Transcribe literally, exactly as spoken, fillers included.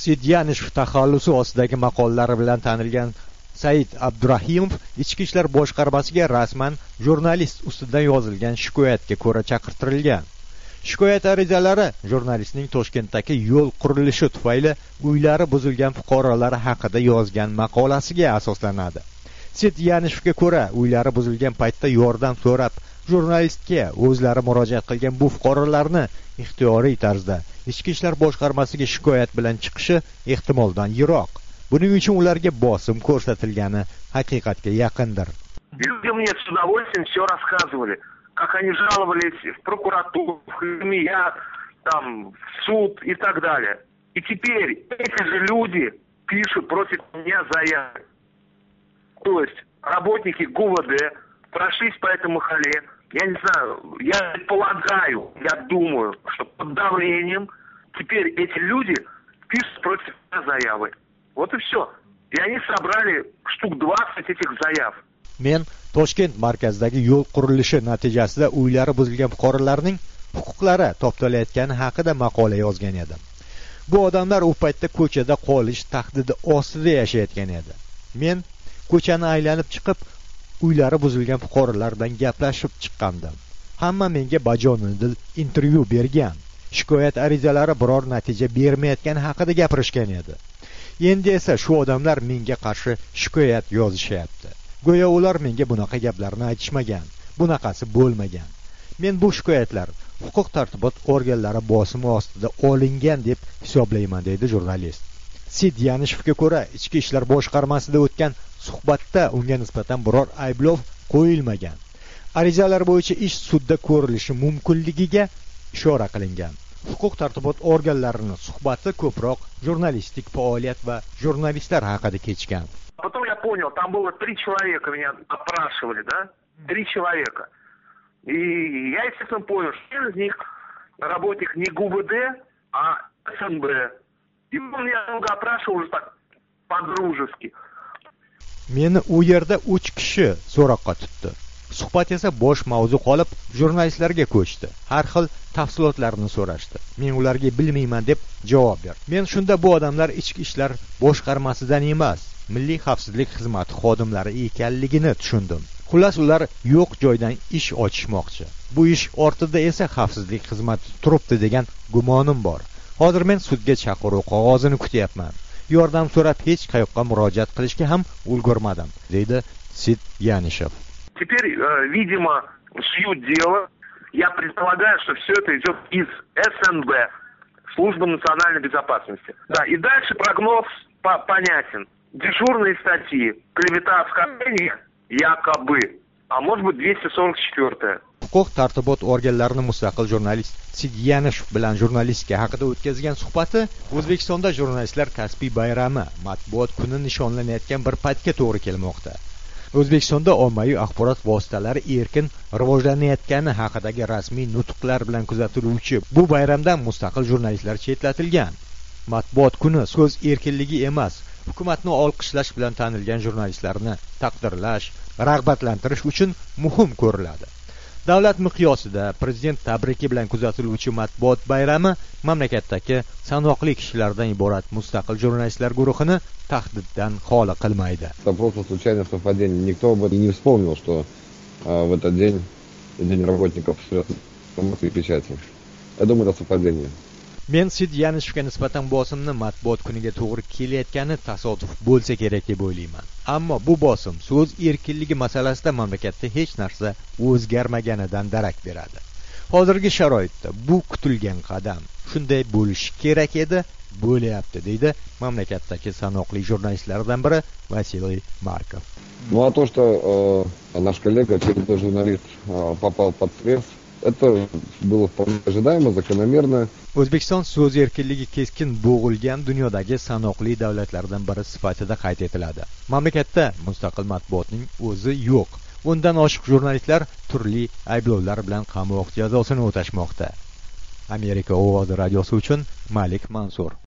Sidyanishv taxallusi ostidagi maqolalari bilan tanilgan Said Abdurahimov Ichki ishlar boshqarmasiga rasman jurnalist ustidan yozilgan shikoyatga ko'ra chaqirtirilgan. Shikoyat arizalari jurnalistning Toshkentdagi yo'l qurilishi tufayli uylari buzilgan fuqarolar haqida yozgan maqolasiga asoslanadi. Sidyanishvga ko'ra, uylari buzilgan paytda yordam so'rab jurnalistga o'zlari murojaat qilgan bu fuqarolarni ixtiyoriy tarzda Ichki ishlar boshqarmasiga shikoyat bilan chiqishi ehtimoldan yiroq. Buning uchun ularga bosim ko'rsatilgani haqiqatga yaqindir. Люди мне с удовольствием все рассказывали, как они жаловались в прокуратуру, в ХМИЯ, там, в суд и так далее. И теперь эти же люди пишут против меня заявы. То есть работники ГУВД прошлись по этому хале. Я не знаю, я предполагаю, я думаю, что под давлением теперь эти люди пишут против меня заявы. Вот и все. И они собрали штук двадцать этих заяв. Men Toshkent markazidagi yo'l qurilishi natijasida uylari buzilgan fuqarolarning huquqlari toptalayotgani haqida maqola yozgan edim. Bu odamlar u paytda ko'chada qolish tahdidi ostida yashayotgan edi. Men ko'chani aylanib chiqib, uylari buzilgan fuqarolar bilan gaplashib chiqqandim. Hamma menga bajonidil intervyu bergan. Shikoyat arizalari biror natija bermayotgani haqida gapirishgan edi. Endi esa shu odamlar menga qarshi shikoyat yozishyapti. Go'yo ular menga bunaqa gaplarni aytishmagan, bunaqasi bo'lmagan. Men bu shikoyatlar huquq tartibot organlari bosimi ostida olingan deb hisoblayman, deydi jurnalist. Sidyanishvga ko'ra, Ichki ishlar boshqarmasida o'tgan suhbatda unga nisbatan biror ayblov qo'yilmagan. Arizalar bo'yicha ish sudda ko'rilishi mumkinligiga ishora qilingan. Huquq tartibot organlarining suhbati ko'proq jurnalistik faoliyat va jurnalistlar haqida kechgan. Потом я понял, там было три человека меня опрашивали, да? Три человека. И я, естественно, понял, что один из них работник не ГУВД, а СНБ. И он меня много опрашивал уже так по-дружески. Meni u yerda uch kishi so'roqqa tutdi. Suhbat esa bosh mavzu qolib, jurnalistlarga ko'chdi. Har xil tafsilotlarni so'rashdi. Men ularga bilmayman deb javob berdim. Men shunda bu odamlar Ichki ishlar boshqarmasidan emas, Milliy xavfsizlik xizmati xodimlari ekanligini tushundim. Xullas, ular yo'q joydan ish ochishmoqchi. Bu ish ortida esa xavfsizlik xizmati turibdi degan gumonim bor. Hozir men sudga chaqiruv qog'ozini kutyapman. Yordam so'rab hech qayoqqa murojaat qilishga ham ulgurmadim, deydi Sidyanishv. Теперь, видимо, шьют дело. Я предполагаю, что все это идет из СНБ, Службы национальной безопасности. Да, и дальше прогноз по- понятен. Дежурные статьи, клевета, оскорбление, якобы, а может быть двести сорок четвёртая. Huquq tartibot organlarining mustaqil jurnalist Sidyanishv bilan jurnalistika haqida o'tkazgan suhbati O'zbekistonda jurnalistlar kasbiy bayrami, matbuot kuni nishonlanayotgan bir paytga to'g'ri kelmoqda. O'zbekistonda ommaviy axborot vositalari erkin rivojlanayotgani haqidagi rasmiy nutqlar bilan kuzatiluvchi bu bayramdan mustaqil jurnalistlar chetlatilgan. Matbuot kuni so'z erkinligi emas, hukumatni olqishlash bilan tanilgan jurnalistlarni taqdirlash, rag'batlantirish uchun muhim ko'riladi. Davlat miqyosida prezident tabriki bilan kuzatiluvchi matbuot bayrami mamlakatdagi sanoqli kishilardan iborat mustaqil jurnalistlar guruhini tahdiddan xoli qilmaydi. Это просто случайное совпадение. Никто бы не вспомнил, что а, в этот день день работников информации и печати. Я думаю, это совпадение. Men Sidyanishvga nisbatan bosimni matbuot kuniga to'g'ri kelayotgani tasodif bo'lsa kerak deb o'ylayman. Ammo bu bosim so'z erkinligi masalasida mamlakatda hech narsa o'zgarmaganidan darak beradi. Hozirgi sharoitda bu kutilgan qadam. Shunday bo'lishi kerak edi, bo'lyapti, deydi mamlakatdagi sanoqli jurnalistlardan biri Vasiliy Markov. Ну а то, что э, наш коллега, очередной журналист, э, попал под пресс, это было вполне ожидаемо, закономерно. O'zbekiston so'z erkinligi keskin bo'g'ilgan dunyodagi sanoqli davlatlardan biri sifatida qayd etiladi. Mamlakatda mustaqil matbuotning o'zi yo'q. Undan oshiq jurnalistlar turli ayblovlar bilan qamoq jazosini o'tashmoqda. Amerika ovozi radiosi uchun Malik Mansur.